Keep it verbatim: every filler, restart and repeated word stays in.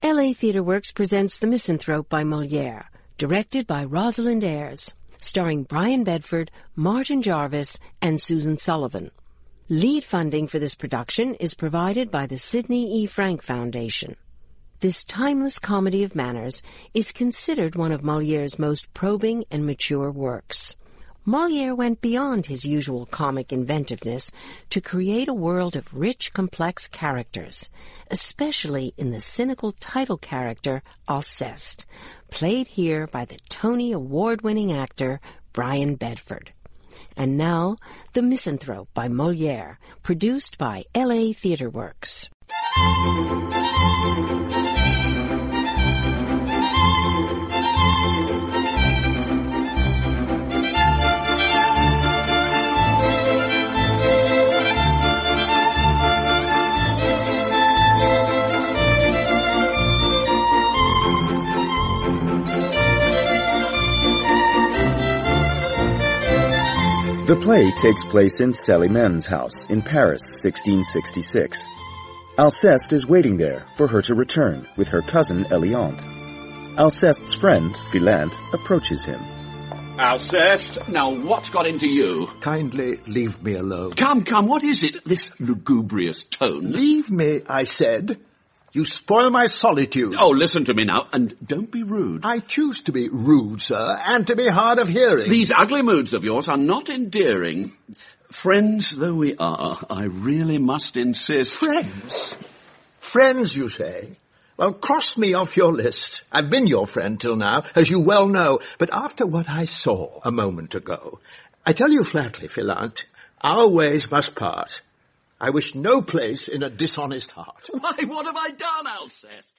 L A Theatre Works presents The Misanthrope by Molière, directed by Rosalind Ayres, starring Brian Bedford, Martin Jarvis, and Susan Sullivan. Lead funding for this production is provided by the Sidney E. Frank Foundation. This timeless comedy of manners is considered one of Molière's most probing and mature works. Molière went beyond his usual comic inventiveness to create a world of rich, complex characters, especially in the cynical title character Alceste, played here by the Tony Award-winning actor Brian Bedford. And now, The Misanthrope by Molière, produced by L A Theatre Works. The play takes place in Céliméne's house in Paris, sixteen sixty-six. Alceste is waiting there for her to return with her cousin Eliante. Alceste's friend, Philinte, approaches him. Alceste, now what's got into you? Kindly leave me alone. Come, come, what is it, this lugubrious tone? Leave me, I said. You spoil my solitude. Oh, listen to me now, and don't be rude. I choose to be rude, sir, and to be hard of hearing. These ugly moods of yours are not endearing. Friends though we are, I really must insist. Friends? Friends, you say? Well, cross me off your list. I've been your friend till now, as you well know, but after what I saw a moment ago, I tell you flatly, Philinte, our ways must part. I wish no place in a dishonest heart. Why, what have I done, Alceste?